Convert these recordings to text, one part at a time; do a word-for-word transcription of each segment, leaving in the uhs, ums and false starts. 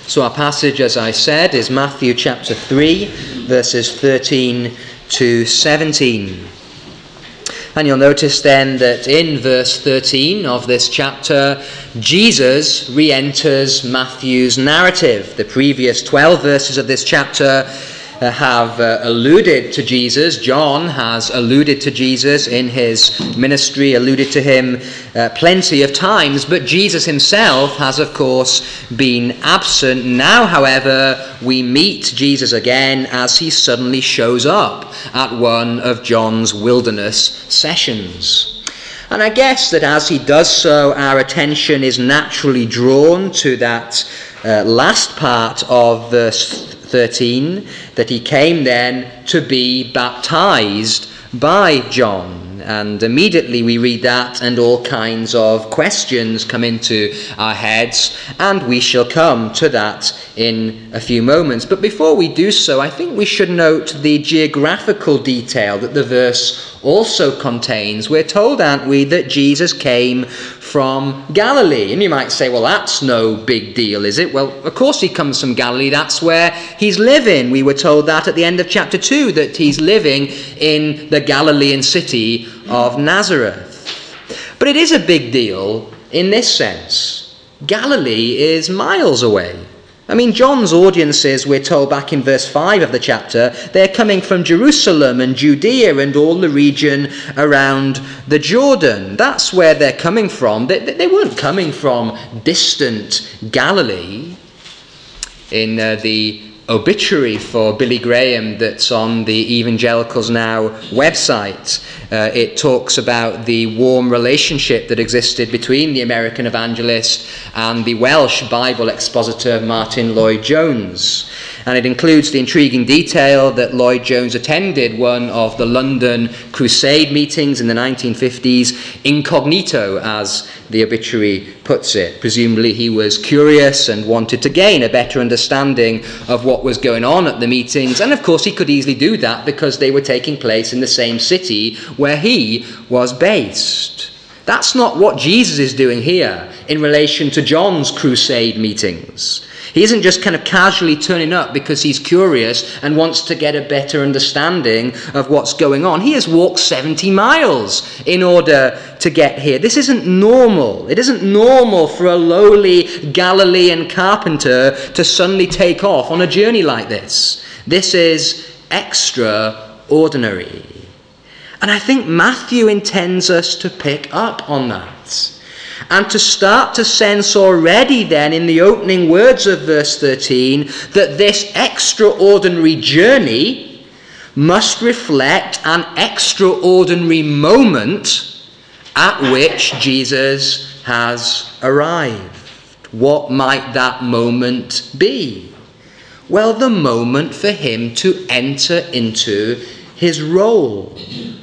So our passage, as I said, is Matthew chapter three, verses thirteen to seventeen. And you'll notice then that in verse thirteen of this chapter, Jesus re-enters Matthew's narrative. The previous twelve verses of this chapter uh, have uh, alluded to Jesus. John has alluded to Jesus in his ministry, alluded to him uh, plenty of times, but Jesus himself has, of course, been absent. Now, however, we meet Jesus again as he suddenly shows up at one of John's wilderness sessions. And I guess that as he does so, our attention is naturally drawn to that uh, last part of verse thirteen, that he came then to be baptized by John. And immediately we read that, and all kinds of questions come into our heads, and we shall come to that in a few moments. But before we do so, I think we should note the geographical detail that the verse also contains. We're told, aren't we, that Jesus came from Galilee. And you might say, well, that's no big deal, is it? Well, of course he comes from Galilee. That's where he's living. We were told that at the end of chapter two, that he's living in the Galilean city of Nazareth. But it is a big deal in this sense. Galilee is miles away. I mean, John's audiences, we're told back in verse five of the chapter, they're coming from Jerusalem and Judea and all the region around the Jordan. That's where they're coming from. They, they weren't coming from distant Galilee. In uh, the obituary for Billy Graham that's on the Evangelicals Now website, uh, it talks about the warm relationship that existed between the American evangelist and the Welsh Bible expositor Martin Lloyd-Jones. And it includes the intriguing detail that Lloyd-Jones attended one of the London Crusade meetings in the nineteen fifties incognito, as the obituary puts it. Presumably he was curious and wanted to gain a better understanding of what was going on at the meetings. And of course he could easily do that because they were taking place in the same city where he was based. That's not what Jesus is doing here in relation to John's crusade meetings. He isn't just kind of casually turning up because he's curious and wants to get a better understanding of what's going on. He has walked seventy miles in order to get here. This isn't normal. It isn't normal for a lowly Galilean carpenter to suddenly take off on a journey like this. This is extraordinary. And I think Matthew intends us to pick up on that. And to start to sense already then in the opening words of verse thirteen that this extraordinary journey must reflect an extraordinary moment at which Jesus has arrived. What might that moment be? Well, the moment for him to enter into his role.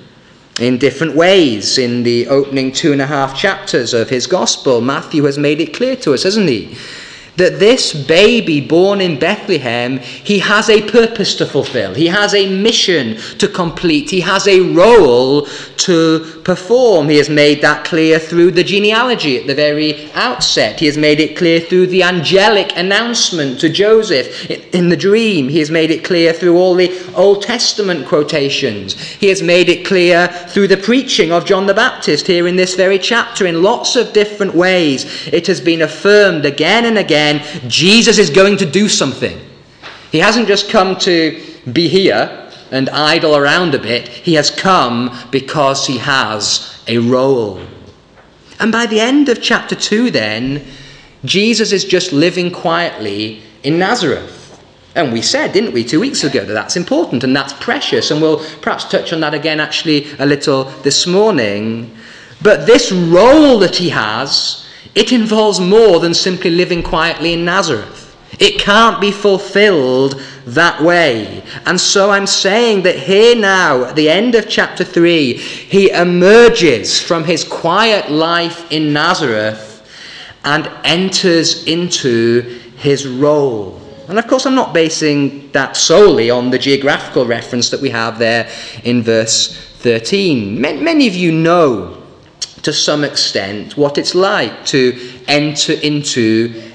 In different ways, in the opening two and a half chapters of his gospel, Matthew has made it clear to us, hasn't he? That this baby born in Bethlehem, he has a purpose to fulfill. He has a mission to complete. He has a role to perform. He has made that clear through the genealogy at the very outset. He has made it clear through the angelic announcement to Joseph in the dream. He has made it clear through all the Old Testament quotations. He has made it clear through the preaching of John the Baptist here in this very chapter. In lots of different ways, it has been affirmed again and again, Jesus is going to do something. He hasn't just come to be here and idle around a bit. He has come because he has a role. And by the end of chapter two then, Jesus is just living quietly in Nazareth. And we said, didn't we, two weeks ago, that that's important and that's precious. And we'll perhaps touch on that again actually a little this morning. But this role that he has, it involves more than simply living quietly in Nazareth. It can't be fulfilled that way. And so I'm saying that here now, at the end of chapter three, he emerges from his quiet life in Nazareth and enters into his role. And of course, I'm not basing that solely on the geographical reference that we have there in verse thirteen. Many of you know to some extent what it's like to enter into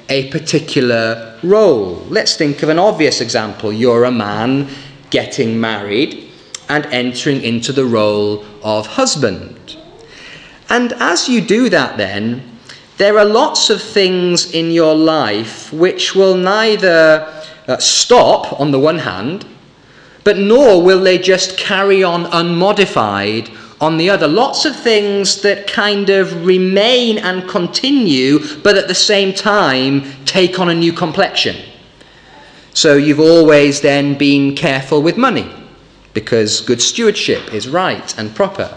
a particular role. Let's think of an obvious example. You're a man getting married and entering into the role of husband. And as you do that then, there are lots of things in your life which will neither uh, stop on the one hand, but nor will they just carry on unmodified on the other. Lots of things that kind of remain and continue, but at the same time take on a new complexion. So you've always then been careful with money, because good stewardship is right and proper.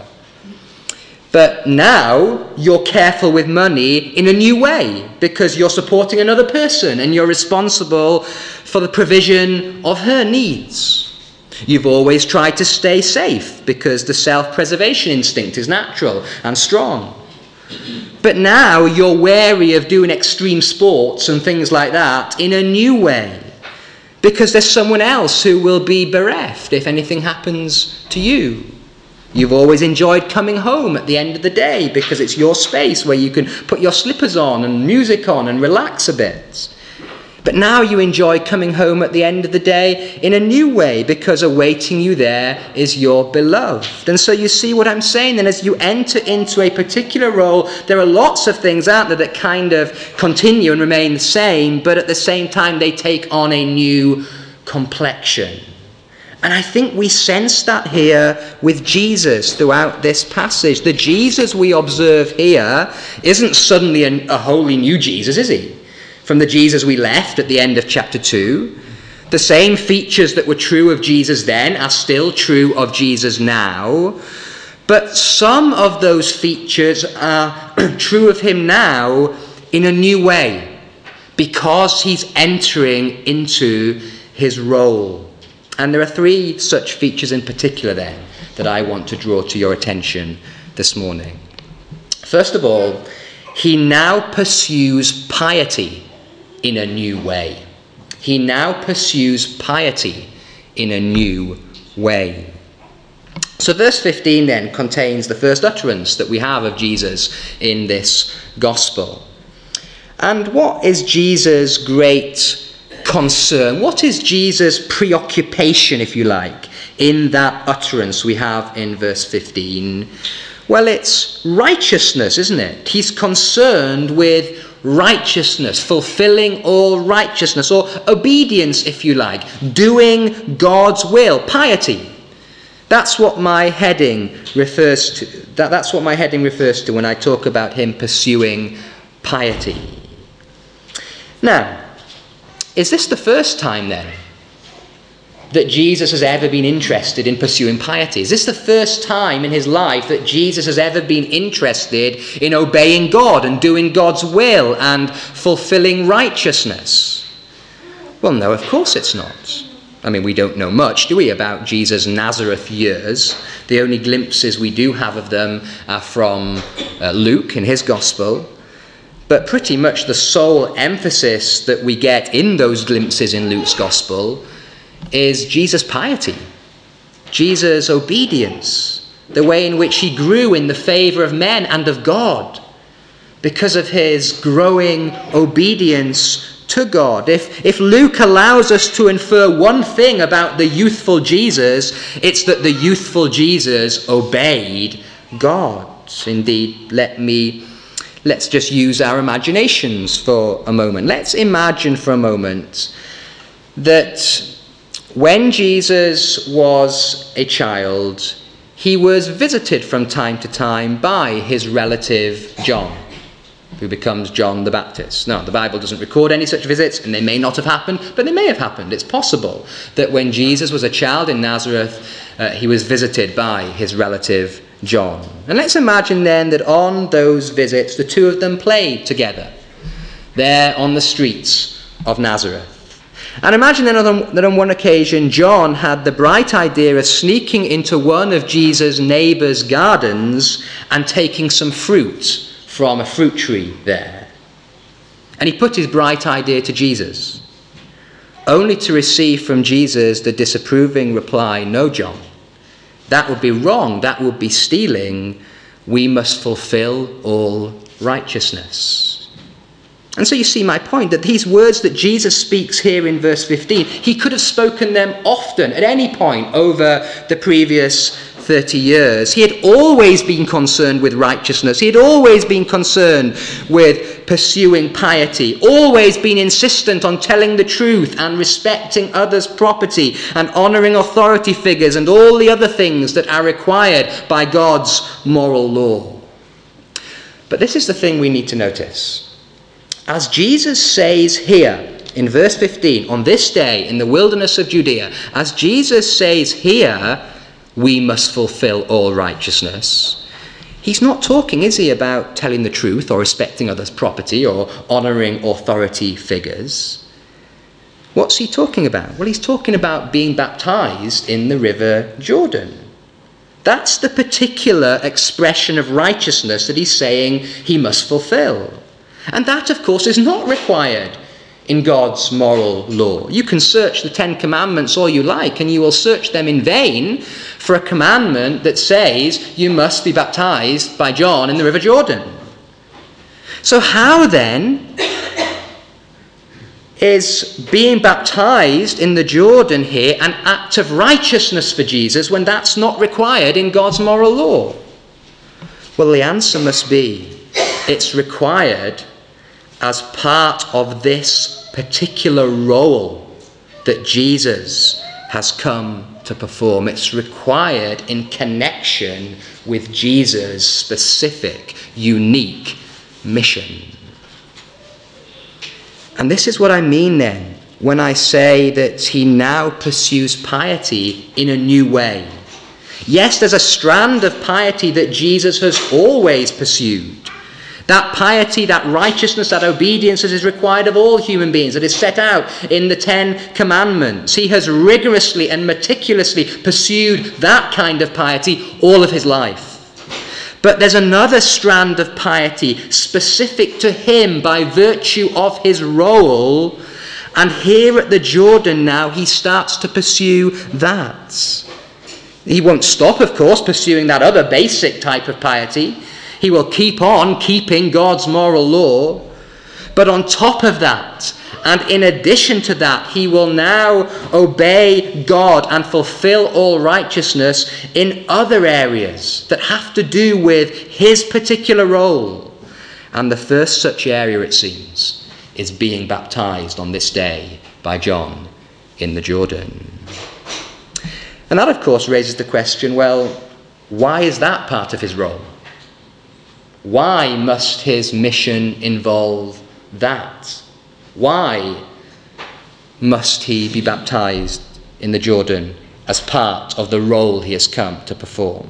But now you're careful with money in a new way, because you're supporting another person and you're responsible for the provision of her needs. You've always tried to stay safe because the self-preservation instinct is natural and strong. But now you're wary of doing extreme sports and things like that in a new way, because there's someone else who will be bereft if anything happens to you. You've always enjoyed coming home at the end of the day because it's your space where you can put your slippers on and music on and relax a bit. But now you enjoy coming home at the end of the day in a new way because awaiting you there is your beloved. And so you see what I'm saying then, as you enter into a particular role, there are lots of things out there that kind of continue and remain the same, but at the same time they take on a new complexion. And I think we sense that here with Jesus throughout this passage. The Jesus we observe here isn't suddenly a, a wholly new Jesus, is he? From the Jesus we left at the end of chapter two. The same features that were true of Jesus then are still true of Jesus now. But some of those features are true of him now in a new way, because he's entering into his role. And there are three such features in particular then that I want to draw to your attention this morning. First of all, he now pursues piety in a new way. He now pursues piety in a new way. So verse fifteen then contains the first utterance that we have of Jesus in this gospel. And what is Jesus' great concern? What is Jesus' preoccupation, if you like, in that utterance we have in verse fifteen? Well, it's righteousness, isn't it? He's concerned with righteousness, fulfilling all righteousness, or obedience, if you like, doing God's will, piety. That's what my heading refers to. That, that's what my heading refers to when I talk about him pursuing piety. Now, is this the first time then that Jesus has ever been interested in pursuing piety? Is this the first time in his life that Jesus has ever been interested in obeying God and doing God's will and fulfilling righteousness? Well, no, of course it's not. I mean, we don't know much, do we, about Jesus' Nazareth years? The only glimpses we do have of them are from uh, Luke in his gospel. But pretty much the sole emphasis that we get in those glimpses in Luke's gospel is Jesus' piety, Jesus' obedience, the way in which he grew in the favour of men and of God because of his growing obedience to God. If, if Luke allows us to infer one thing about the youthful Jesus, it's that the youthful Jesus obeyed God. Indeed, let me, let's just use our imaginations for a moment. Let's imagine for a moment that when Jesus was a child, he was visited from time to time by his relative John, who becomes John the Baptist. Now, the Bible doesn't record any such visits, and they may not have happened, but they may have happened. It's possible that when Jesus was a child in Nazareth, uh, he was visited by his relative John. And let's imagine then that on those visits, the two of them played together there on the streets of Nazareth. And imagine then that on one occasion, John had the bright idea of sneaking into one of Jesus' neighbours' gardens and taking some fruit from a fruit tree there. And he put his bright idea to Jesus, only to receive from Jesus the disapproving reply, "No, John, that would be wrong, that would be stealing. We must fulfill all righteousness." And so you see my point, that these words that Jesus speaks here in verse fifteen, he could have spoken them often, at any point over the previous thirty years. He had always been concerned with righteousness. He had always been concerned with pursuing piety, always been insistent on telling the truth and respecting others' property and honouring authority figures and all the other things that are required by God's moral law. But this is the thing we need to notice. As Jesus says here in verse fifteen, on this day in the wilderness of Judea, as Jesus says here, we must fulfill all righteousness. He's not talking, is he, about telling the truth or respecting others' property or honouring authority figures. What's he talking about? Well, he's talking about being baptized in the river Jordan. That's the particular expression of righteousness that he's saying he must fulfill. And that, of course, is not required in God's moral law. You can search the Ten Commandments all you like, and you will search them in vain for a commandment that says you must be baptized by John in the River Jordan. So how then is being baptized in the Jordan here an act of righteousness for Jesus when that's not required in God's moral law? Well, the answer must be it's required as part of this particular role that Jesus has come to perform. It's required in connection with Jesus' specific, unique mission. And this is what I mean then when I say that he now pursues piety in a new way. Yes, there's a strand of piety that Jesus has always pursued. That piety, that righteousness, that obedience that is required of all human beings, that is set out in the Ten Commandments. He has rigorously and meticulously pursued that kind of piety all of his life. But there's another strand of piety specific to him by virtue of his role. And here at the Jordan now, he starts to pursue that. He won't stop, of course, pursuing that other basic type of piety. He will keep on keeping God's moral law. But on top of that, and in addition to that, he will now obey God and fulfill all righteousness in other areas that have to do with his particular role. And the first such area, it seems, is being baptized on this day by John in the Jordan. And that, of course, raises the question, well, why is that part of his role? Why must his mission involve that? Why must he be baptized in the Jordan as part of the role he has come to perform?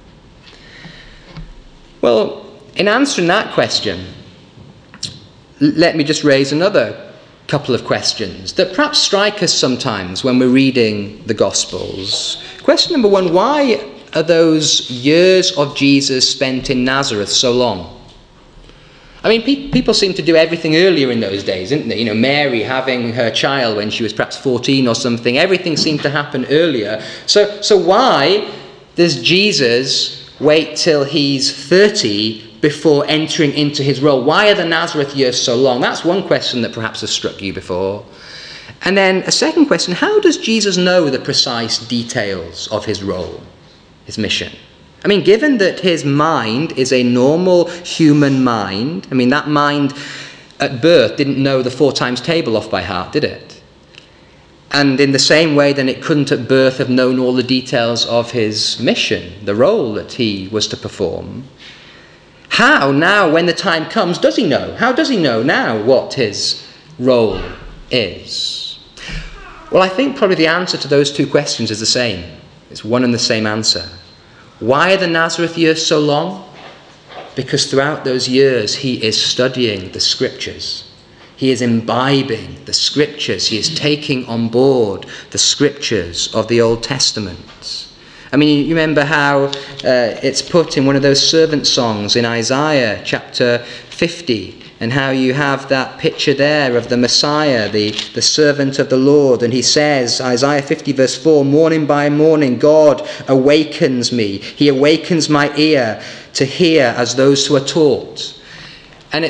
Well, in answering that question, let me just raise another couple of questions that perhaps strike us sometimes when we're reading the Gospels. Question number one, why are those years of Jesus spent in Nazareth so long? I mean, pe- people seem to do everything earlier in those days, didn't they? You know, Mary having her child when she was perhaps fourteen or something. Everything seemed to happen earlier. So, so why does Jesus wait till he's thirty before entering into his role? Why are the Nazareth years so long? That's one question that perhaps has struck you before. And then a second question, how does Jesus know the precise details of his role? His mission. I mean, given that his mind is a normal human mind, I mean, that mind at birth didn't know the four times table off by heart, did it? And in the same way, then it couldn't at birth have known all the details of his mission, the role that he was to perform. How now, when the time comes, does he know? How does he know now what his role is? Well, I think probably the answer to those two questions is the same. It's one and the same answer. Why are the Nazareth years so long? Because throughout those years he is studying the scriptures. He is imbibing the scriptures. He is taking on board the scriptures of the Old Testament. I mean, you remember how uh, it's put in one of those servant songs in Isaiah chapter fifty, and how you have that picture there of the Messiah, the, the servant of the Lord. And he says, Isaiah fifty verse four, morning by morning God awakens me. He awakens my ear to hear as those who are taught. And it,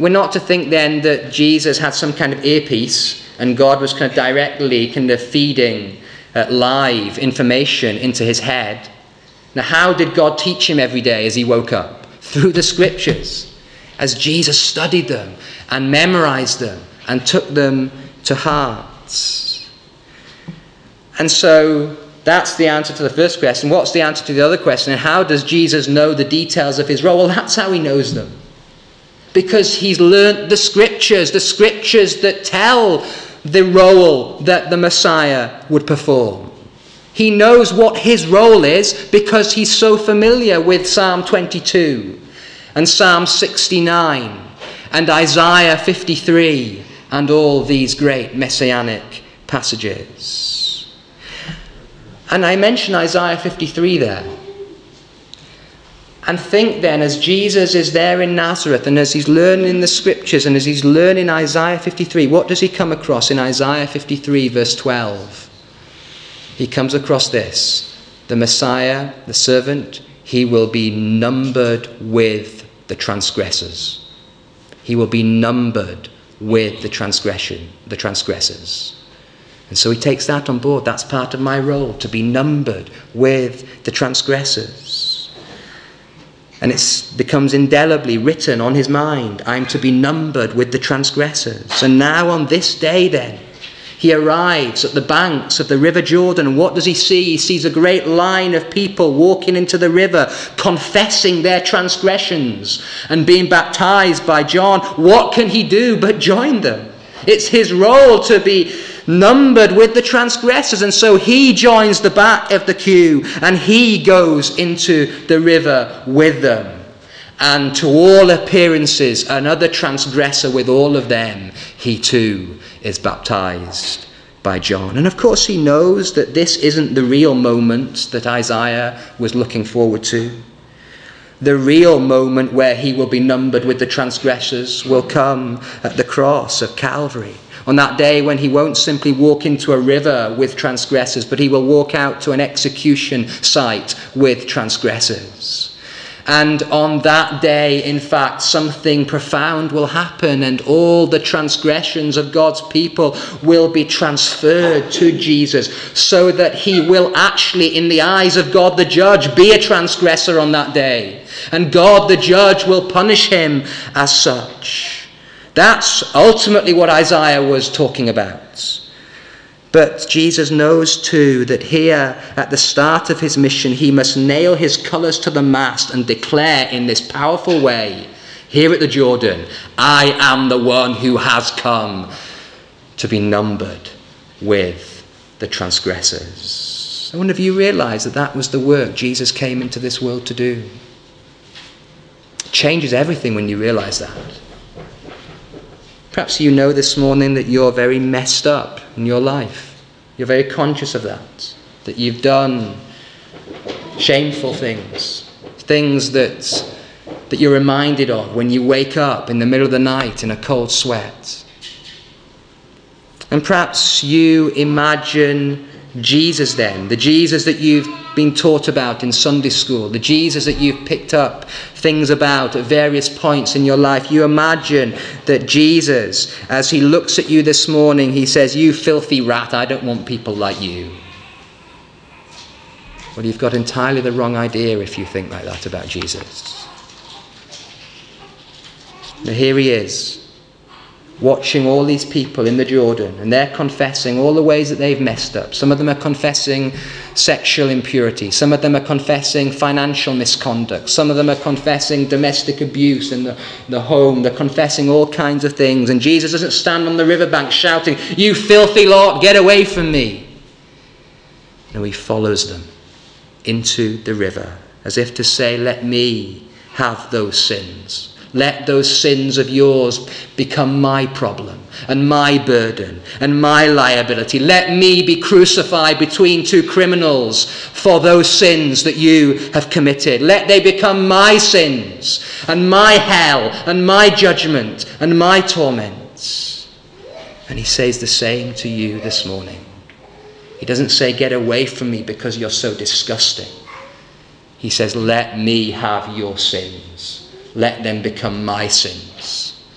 We're not to think then that Jesus had some kind of earpiece and God was kind of directly kind of feeding uh, live information into his head. Now, how did God teach him every day as he woke up? Through the scriptures, as Jesus studied them and memorized them and took them to heart. And so that's the answer to the first question. What's the answer to the other question? And how does Jesus know the details of his role? Well, that's how he knows them. Because he's learnt the scriptures, the scriptures that tell the role that the Messiah would perform. He knows what his role is because he's so familiar with Psalm twenty-two and Psalm sixty-nine and Isaiah fifty-three and all these great messianic passages. And I mention Isaiah fifty-three there. And think then, as Jesus is there in Nazareth and as he's learning the scriptures and as he's learning Isaiah fifty-three, what does he come across in Isaiah fifty-three verse twelve? He comes across this: the Messiah, the servant, he will be numbered with the transgressors. He will be numbered with the transgression, the transgressors. And so he takes that on board. That's part of my role, to be numbered with the transgressors. And it becomes indelibly written on his mind, I'm to be numbered with the transgressors. And now on this day then, he arrives at the banks of the River Jordan. And what does he see? He sees a great line of people walking into the river, confessing their transgressions and being baptized by John. What can he do but join them? It's his role to be numbered with the transgressors. And so he joins the back of the queue and he goes into the river with them. And to all appearances, another transgressor with all of them, he too is baptized by John. And of course he knows that this isn't the real moment that Isaiah was looking forward to. The real moment where he will be numbered with the transgressors will come at the cross of Calvary. On that day when he won't simply walk into a river with transgressors, but he will walk out to an execution site with transgressors. And on that day, in fact, something profound will happen, and all the transgressions of God's people will be transferred to Jesus, so that he will actually, in the eyes of God the judge, be a transgressor on that day. And God the judge will punish him as such. That's ultimately what Isaiah was talking about. But Jesus knows too that here at the start of his mission he must nail his colours to the mast and declare in this powerful way, here at the Jordan, I am the one who has come to be numbered with the transgressors. I wonder if you realise that that was the work Jesus came into this world to do. It changes everything when you realise that. Perhaps you know this morning that you're very messed up in your life. You're very conscious of that. That you've done shameful things. Things that, that you're reminded of when you wake up in the middle of the night in a cold sweat. And perhaps you imagine Jesus then, the Jesus that you've been taught about in Sunday school, the Jesus that you've picked up things about at various points in your life. You imagine that Jesus, as he looks at you this morning, he says, you filthy rat, I don't want people like you. Well, you've got entirely the wrong idea if you think like that about Jesus. Now here he is, watching all these people in the Jordan, and they're confessing all the ways that they've messed up. Some of them are confessing sexual impurity. Some of them are confessing financial misconduct. Some of them are confessing domestic abuse in the, the home. They're confessing all kinds of things. And Jesus doesn't stand on the riverbank shouting, you filthy lot, get away from me. No, he follows them into the river, as if to say, let me have those sins. Let those sins of yours become my problem and my burden and my liability. Let me be crucified between two criminals for those sins that you have committed. Let they become my sins and my hell and my judgment and my torment. And he says the same to you this morning. He doesn't say, get away from me because you're so disgusting. He says, let me have your sins. Let them become my sins.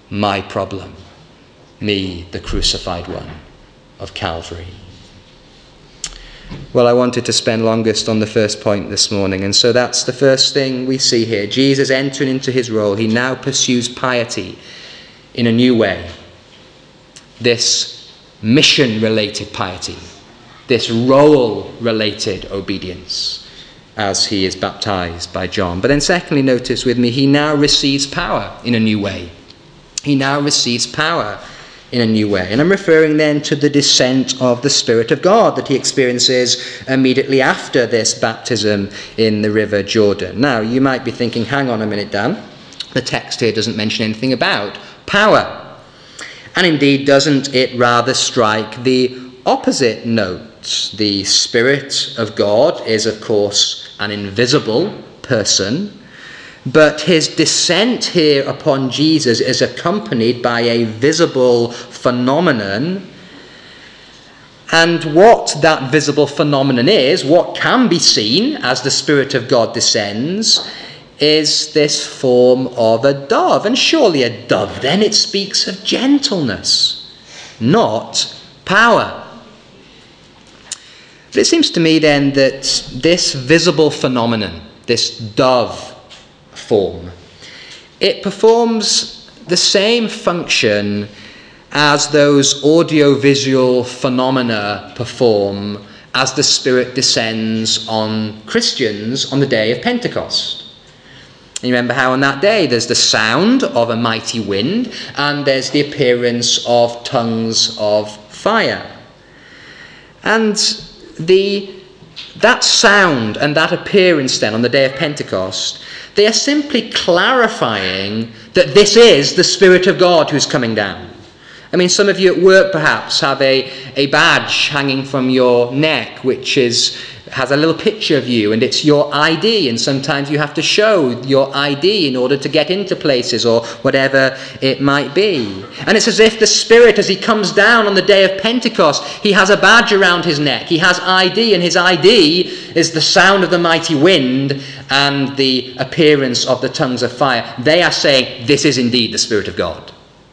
my problem. Me, the crucified one of Calvary. Well, I wanted to spend longest on the first point this morning, and so that's the first thing we see here. Jesus entering into his role, he now pursues piety in a new way. This mission-related piety, this role-related obedience, as he is baptized by John. But then secondly, notice with me, he now receives power in a new way. He now receives power in a new way. And I'm referring then to the descent of the Spirit of God that he experiences immediately after this baptism in the River Jordan. Now, you might be thinking, hang on a minute, Dan. The text here doesn't mention anything about power. And indeed, doesn't it rather strike the opposite note? The Spirit of God is, of course, an invisible person, but his descent here upon Jesus is accompanied by a visible phenomenon. And what that visible phenomenon is, what can be seen as the Spirit of God descends, is this form of a dove. And surely a dove, then, it speaks of gentleness, not power. But it seems to me then that this visible phenomenon, this dove form, it performs the same function as those audiovisual phenomena perform as the Spirit descends on Christians on the day of Pentecost. You remember how on that day there's the sound of a mighty wind and there's the appearance of tongues of fire. And the that sound and that appearance then on the day of Pentecost, they are simply clarifying that this is the Spirit of God who's coming down. I mean, some of you at work perhaps have a, a badge hanging from your neck which is has a little picture of you, and it's your I D, and sometimes you have to show your I D in order to get into places or whatever it might be. And it's as if the Spirit, as he comes down on the day of Pentecost, he has a badge around his neck, he has I D, and his I D is the sound of the mighty wind and the appearance of the tongues of fire. They are saying, this is indeed the Spirit of God.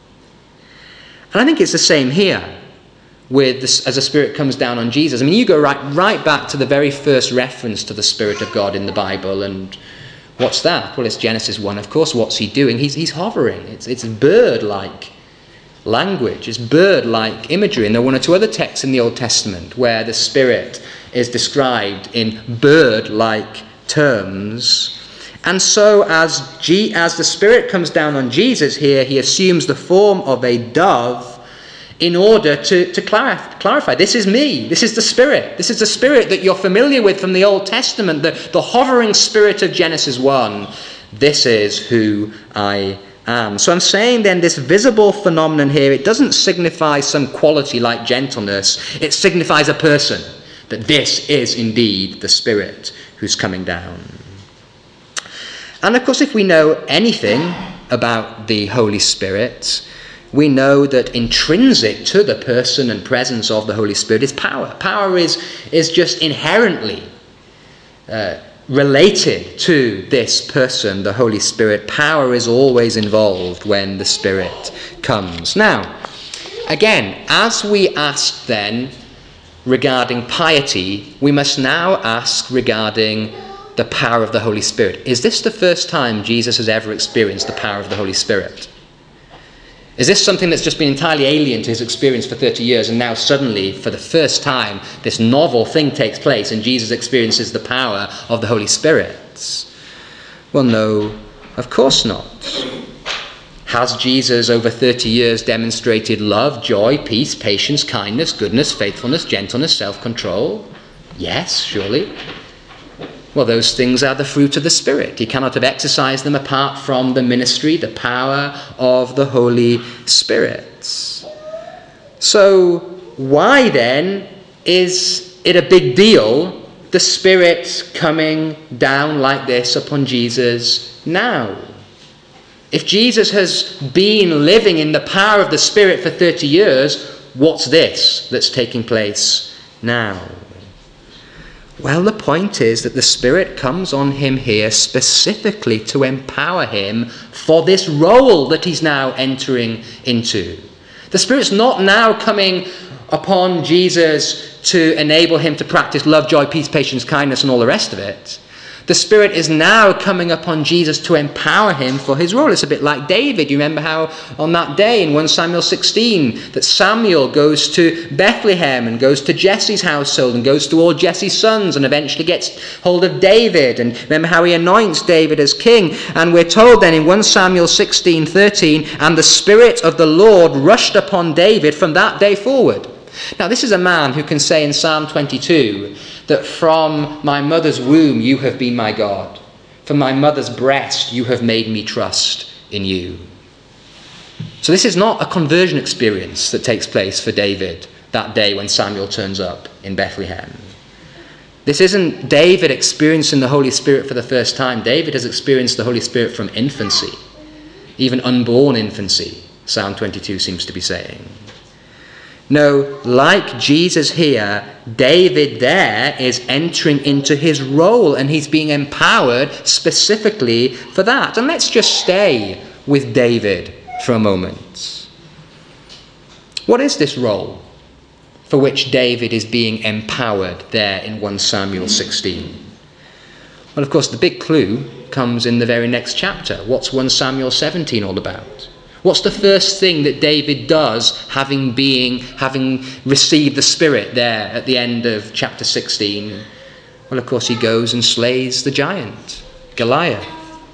And I think it's the same here. With this, as the Spirit comes down on Jesus. I mean, you go right right back to the very first reference to the Spirit of God in the Bible, and what's that? Well, it's Genesis one, of course. What's he doing? He's he's hovering. It's it's bird-like language. It's bird-like imagery. And there are one or two other texts in the Old Testament where the Spirit is described in bird-like terms. And so as G, as the Spirit comes down on Jesus here, he assumes the form of a dove in order to, to clarify, clarify, this is me, this is the Spirit, this is the Spirit that you're familiar with from the Old Testament, the, the hovering Spirit of Genesis one. This is who I am. So I'm saying then this visible phenomenon here, it doesn't signify some quality like gentleness, it signifies a person, that this is indeed the Spirit who's coming down. And of course, if we know anything about the Holy Spirit, we know that intrinsic to the person and presence of the Holy Spirit is power. Power is, is just inherently uh, related to this person, the Holy Spirit. Power is always involved when the Spirit comes. Now, again, as we asked then regarding piety, we must now ask regarding the power of the Holy Spirit. Is this the first time Jesus has ever experienced the power of the Holy Spirit? Is this something that's just been entirely alien to his experience for thirty years, and now suddenly, for the first time, this novel thing takes place and Jesus experiences the power of the Holy Spirit? Well, no, of course not. Has Jesus over thirty years demonstrated love, joy, peace, patience, kindness, goodness, faithfulness, gentleness, self-control? Yes, surely. Well, those things are the fruit of the Spirit. He cannot have exercised them apart from the ministry, the power of the Holy Spirit. So why then is it a big deal, the Spirit coming down like this upon Jesus now? If Jesus has been living in the power of the Spirit for thirty years, what's this that's taking place now? Well, the point is that the Spirit comes on him here specifically to empower him for this role that he's now entering into. The Spirit's not now coming upon Jesus to enable him to practice love, joy, peace, patience, kindness, and all the rest of it. The Spirit is now coming upon Jesus to empower him for his role. It's a bit like David. You remember how on that day in First Samuel sixteen that Samuel goes to Bethlehem and goes to Jesse's household and goes to all Jesse's sons and eventually gets hold of David. And remember how he anoints David as king. And we're told then in First Samuel sixteen thirteen, and the Spirit of the Lord rushed upon David from that day forward. Now this is a man who can say in Psalm twenty-two that from my mother's womb you have been my God. From my mother's breast you have made me trust in you. So this is not a conversion experience that takes place for David that day when Samuel turns up in Bethlehem. This isn't David experiencing the Holy Spirit for the first time. David has experienced the Holy Spirit from infancy, even unborn infancy, Psalm twenty-two seems to be saying. No, like Jesus here, David there is entering into his role and he's being empowered specifically for that. And let's just stay with David for a moment. What is this role for which David is being empowered there in First Samuel sixteen? Well, of course, the big clue comes in the very next chapter. What's First Samuel seventeen all about? What's the first thing that David does having being, having received the Spirit there at the end of chapter sixteen? Well, of course, he goes and slays the giant, Goliath.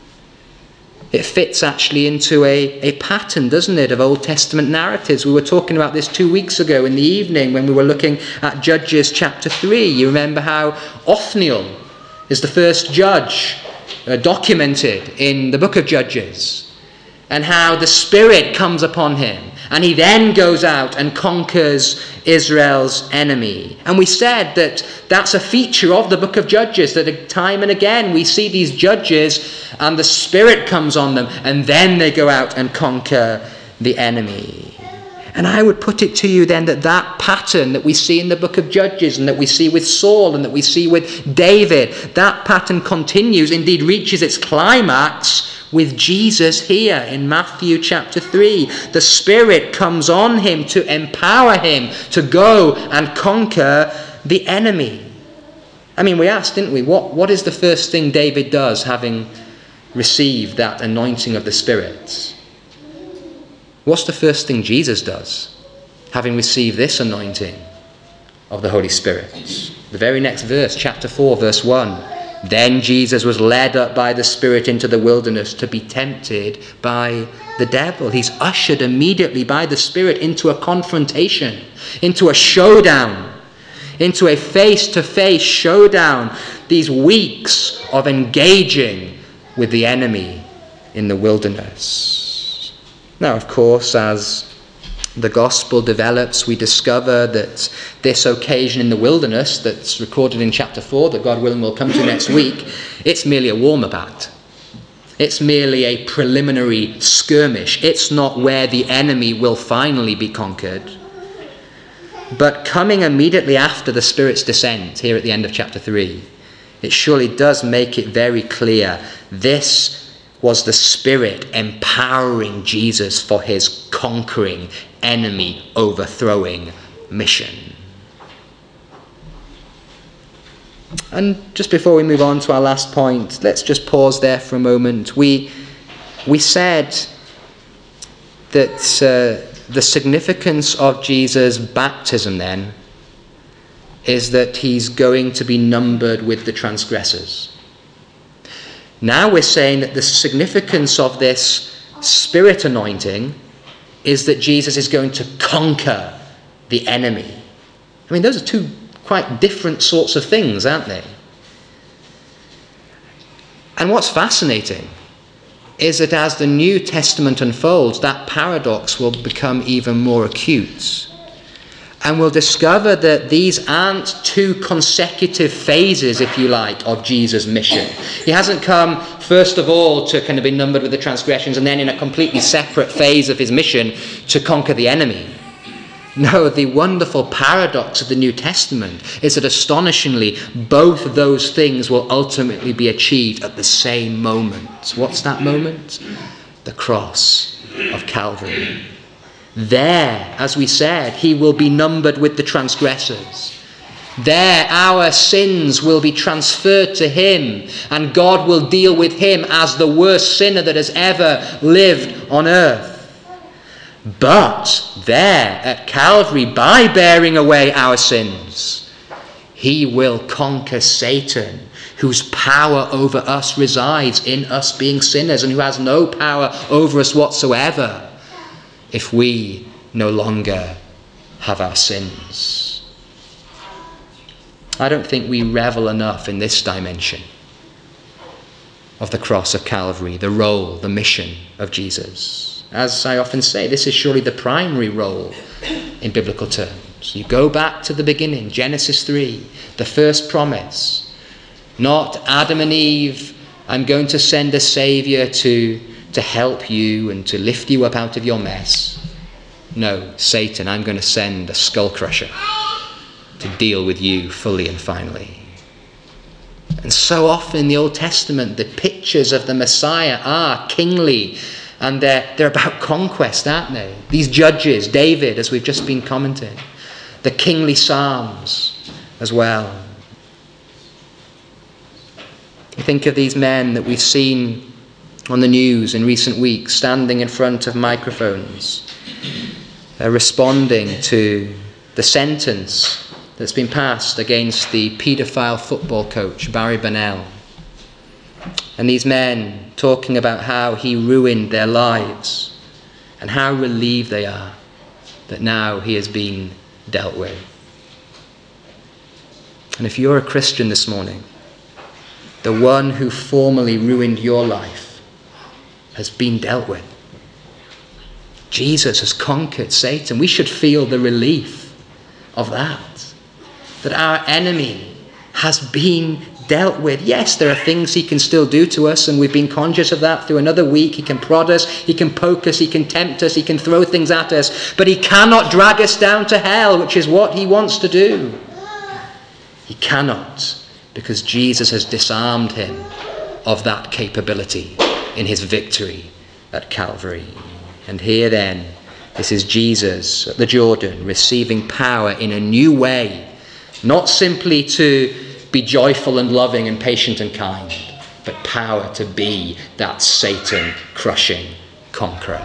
It fits actually into a, a pattern, doesn't it, of Old Testament narratives. We were talking about this two weeks ago in the evening when we were looking at Judges chapter three. You remember how Othniel is the first judge uh, documented in the book of Judges. And how the Spirit comes upon him. And he then goes out and conquers Israel's enemy. And we said that that's a feature of the book of Judges, that time and again we see these judges and the Spirit comes on them. And then they go out and conquer the enemy. And I would put it to you then that that pattern that we see in the book of Judges and that we see with Saul and that we see with David, that pattern continues, indeed reaches its climax with Jesus here in Matthew chapter three. The Spirit comes on him to empower him to go and conquer the enemy. I mean, we asked, didn't we, what, what is the first thing David does having received that anointing of the Spirit? What's the first thing Jesus does having received this anointing of the Holy Spirit? The very next verse, chapter four, verse one. Then Jesus was led up by the Spirit into the wilderness to be tempted by the devil. He's ushered immediately by the Spirit into a confrontation, into a showdown, into a face-to-face showdown. These weeks of engaging with the enemy in the wilderness. Now, of course, as the gospel develops, we discover that this occasion in the wilderness that's recorded in chapter four, that God willing we'll come to next week, it's merely a warm-up act. It's merely a preliminary skirmish. It's not where the enemy will finally be conquered. But coming immediately after the Spirit's descent, here at the end of chapter three, it surely does make it very clear this was the Spirit empowering Jesus for his conquering, enemy overthrowing mission. And just before we move on to our last point, let's just pause there for a moment. We we said that uh, the significance of Jesus' baptism then is that he's going to be numbered with the transgressors. Now we're saying that the significance of this Spirit anointing is that Jesus is going to conquer the enemy. I mean, those are two quite different sorts of things, aren't they? And what's fascinating is that as the New Testament unfolds, that paradox will become even more acute. And we'll discover that these aren't two consecutive phases, if you like, of Jesus' mission. He hasn't come, first of all, to kind of be numbered with the transgressions, and then in a completely separate phase of his mission to conquer the enemy. No, the wonderful paradox of the New Testament is that astonishingly, both of those things will ultimately be achieved at the same moment. What's that moment? The cross of Calvary. There, as we said, he will be numbered with the transgressors. There, our sins will be transferred to him, and God will deal with him as the worst sinner that has ever lived on earth. But there, at Calvary, by bearing away our sins, he will conquer Satan, whose power over us resides in us being sinners, and who has no power over us whatsoever if we no longer have our sins. I don't think we revel enough in this dimension of the cross of Calvary, the role, the mission of Jesus. As I often say, this is surely the primary role in biblical terms. You go back to the beginning, Genesis three, the first promise. Not Adam and Eve, I'm going to send a saviour to, to help you and to lift you up out of your mess. No, Satan, I'm going to send a skull crusher to deal with you fully and finally. And so often in the Old Testament, the pictures of the Messiah are kingly, and they're, they're about conquest, aren't they? These judges, David, as we've just been commenting, the kingly Psalms as well. You think of these men that we've seen on the news in recent weeks, standing in front of microphones, uh, responding to the sentence that's been passed against the paedophile football coach, Barry Bonnell. And these men talking about how he ruined their lives and how relieved they are that now he has been dealt with. And if you're a Christian this morning, the one who formerly ruined your life has been dealt with. Jesus has conquered Satan. We should feel the relief of that. That our enemy has been dealt with. Yes, there are things he can still do to us, and we've been conscious of that through another week. He can prod us, he can poke us, he can tempt us, he can throw things at us, but he cannot drag us down to hell, which is what he wants to do. He cannot, because Jesus has disarmed him of that capability in his victory at Calvary. And here then, this is Jesus at the Jordan receiving power in a new way, not simply to be joyful and loving and patient and kind, but power to be that Satan-crushing conqueror.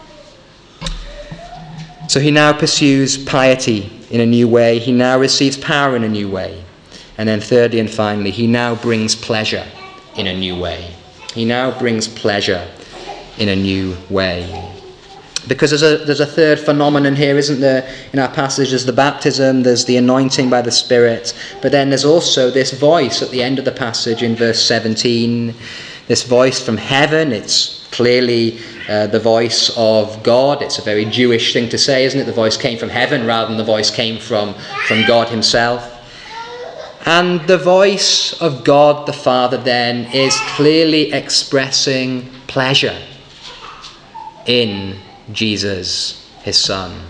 So he now pursues piety in a new way. He now receives power in a new way. And then thirdly and finally, he now brings pleasure in a new way. He now brings pleasure in a new way. Because there's a, there's a third phenomenon here, isn't there, in our passage? There's the baptism, there's the anointing by the Spirit, but then there's also this voice at the end of the passage in verse seventeen, this voice from heaven. It's clearly uh, the voice of God. It's a very Jewish thing to say, isn't it? The voice came from heaven rather than the voice came from, from God himself. And the voice of God the Father then is clearly expressing pleasure in Jesus, his Son.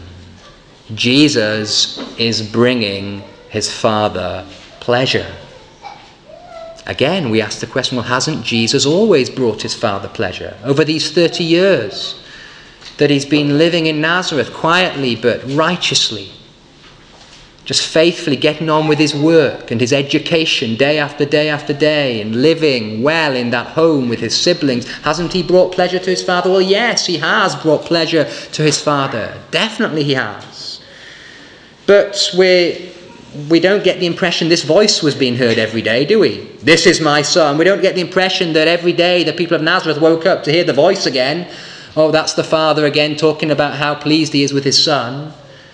Jesus is bringing his Father pleasure. Again, we ask the question, well, hasn't Jesus always brought his Father pleasure? Over these thirty years that he's been living in Nazareth quietly but righteously, just faithfully getting on with his work and his education day after day after day and living well in that home with his siblings. Hasn't he brought pleasure to his Father? Well, yes, he has brought pleasure to his Father. Definitely he has. But we we don't get the impression this voice was being heard every day, do we? This is my Son. We don't get the impression that every day the people of Nazareth woke up to hear the voice again. Oh, that's the Father again talking about how pleased he is with his Son.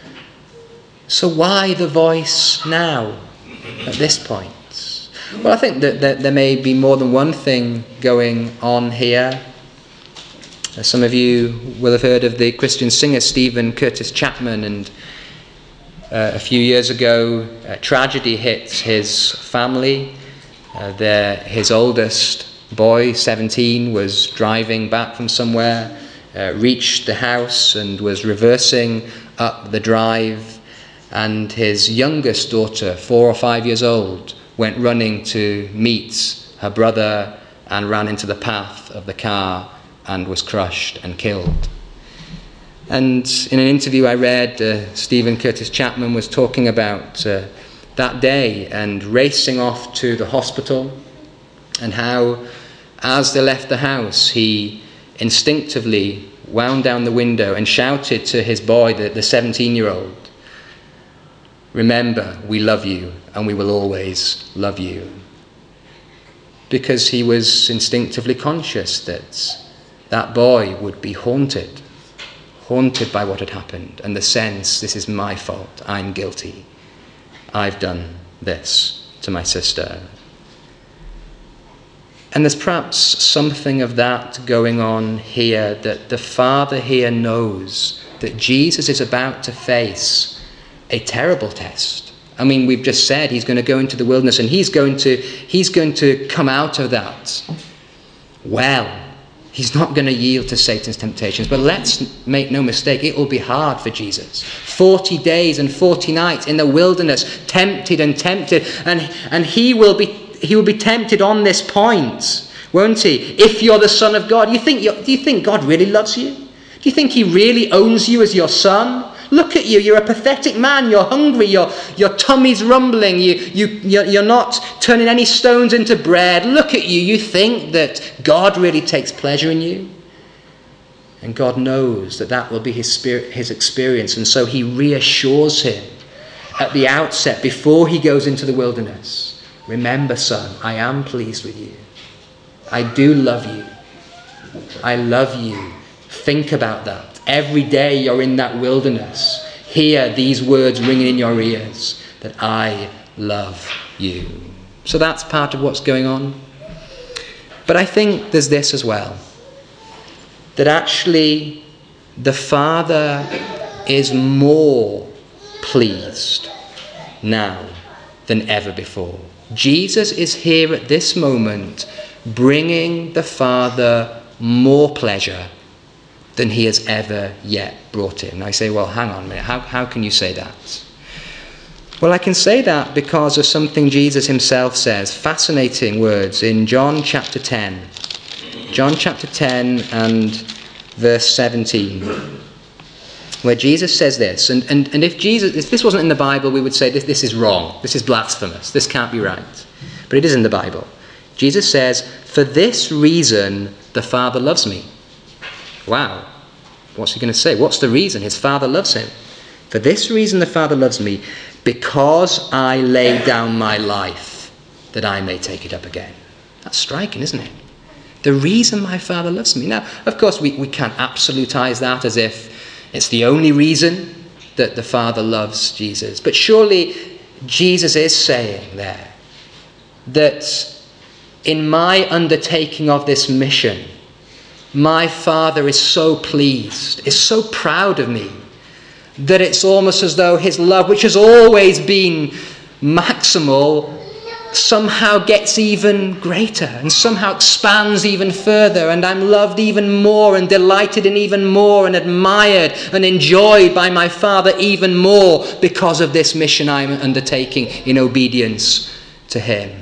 So why the voice now, at this point? Well, I think that, that there may be more than one thing going on here. Some of you will have heard of the Christian singer Stephen Curtis Chapman, and uh, a few years ago, a tragedy hit his family. Uh, their, his oldest boy, seventeen, was driving back from somewhere, uh, reached the house and was reversing up the drive, and his youngest daughter, four or five years old, went running to meet her brother and ran into the path of the car and was crushed and killed. And in an interview I read, uh, Stephen Curtis Chapman was talking about uh, that day and racing off to the hospital, and how as they left the house he instinctively wound down the window and shouted to his boy, the, the seventeen-year-old, "Remember, we love you and we will always love you." Because he was instinctively conscious that that boy would be haunted, haunted by what had happened, and the sense, this is my fault, I'm guilty, I've done this to my sister. And there's perhaps something of that going on here, that the Father here knows that Jesus is about to face a terrible test. I mean, we've just said he's going to go into the wilderness, and he's going to he's going to come out of that well. He's not going to yield to Satan's temptations. But let's make no mistake, it will be hard for Jesus. Forty days and forty nights in the wilderness, tempted and tempted, and and he will be he will be tempted on this point, won't he? If you're the Son of God, you think you're, do you think God really loves you? Do you think he really owns you as your son? Look at you, you're a pathetic man, you're hungry, your, your tummy's rumbling, you, you, you're, you're not turning any stones into bread. Look at you, you think that God really takes pleasure in you? And God knows that that will be his spirit, his experience, and so he reassures him at the outset, before he goes into the wilderness. Remember, son, I am pleased with you. I do love you. I love you. Think about that. Every day you're in that wilderness, hear these words ringing in your ears, that I love you. So that's part of what's going on. But I think there's this as well, that actually the Father is more pleased now than ever before. Jesus is here at this moment bringing the Father more pleasure than he has ever yet brought him. I say, well, hang on a minute, how, how can you say that? Well, I can say that because of something Jesus himself says, fascinating words in John chapter ten. John chapter ten and verse seventeen, where Jesus says this, and, and, and if Jesus, if this wasn't in the Bible, we would say this, this is wrong, this is blasphemous, this can't be right. But it is in the Bible. Jesus says, "For this reason the Father loves me." Wow, what's he going to say? What's the reason? His Father loves him. "For this reason the Father loves me, because I lay down my life, that I may take it up again." That's striking, isn't it? The reason my Father loves me. Now, of course, we, we can't absolutize that as if it's the only reason that the Father loves Jesus. But surely Jesus is saying there that in my undertaking of this mission, my Father is so pleased, is so proud of me, that it's almost as though his love, which has always been maximal, somehow gets even greater and somehow expands even further, and I'm loved even more and delighted in even more and admired and enjoyed by my Father even more because of this mission I'm undertaking in obedience to him.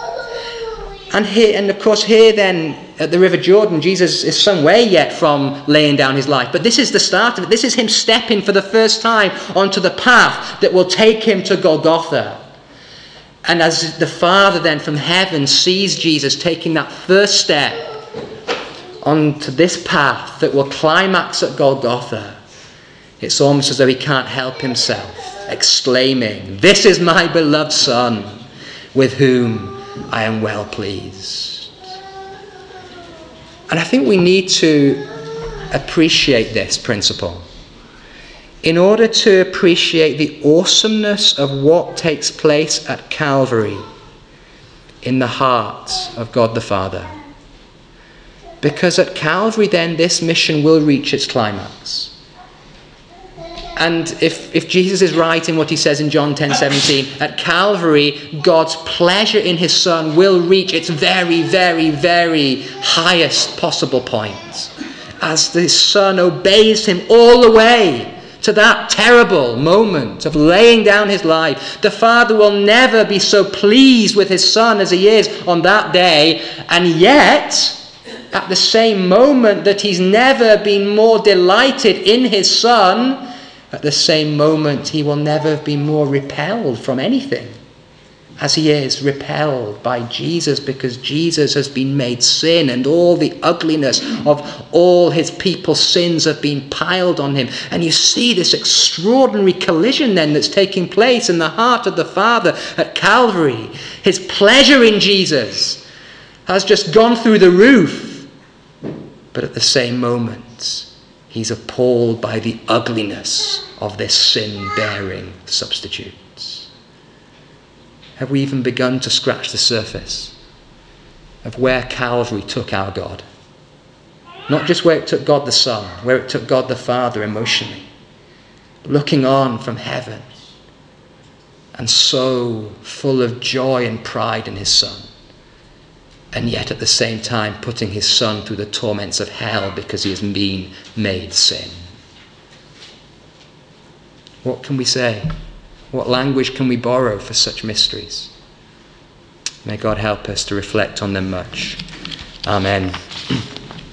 And here, and of course here then at the River Jordan, Jesus is some way yet from laying down his life. But this is the start of it. This is him stepping for the first time onto the path that will take him to Golgotha. And as the Father then from heaven sees Jesus taking that first step onto this path that will climax at Golgotha, it's almost as though he can't help himself, exclaiming, "This is my beloved Son, with whom I am well pleased." And I think we need to appreciate this principle in order to appreciate the awesomeness of what takes place at Calvary in the heart of God the Father. Because at Calvary then this mission will reach its climax. And if, if Jesus is right in what he says in John ten seventeen, at Calvary, God's pleasure in his Son will reach its very, very, very highest possible point, as the Son obeys him all the way to that terrible moment of laying down his life. The Father will never be so pleased with his Son as he is on that day, and yet, at the same moment that he's never been more delighted in his Son, at the same moment he will never be more repelled from anything, as he is repelled by Jesus, because Jesus has been made sin, and all the ugliness of all his people's sins have been piled on him. And you see this extraordinary collision then that's taking place in the heart of the Father at Calvary. His pleasure in Jesus has just gone through the roof, but at the same moment he's appalled by the ugliness of this sin-bearing substitute. Have we even begun to scratch the surface of where Calvary took our God? Not just where it took God the Son, where it took God the Father emotionally, looking on from heaven and so full of joy and pride in his Son, and yet at the same time putting his Son through the torments of hell because he has been made sin. What can we say? What language can we borrow for such mysteries? May God help us to reflect on them much. Amen.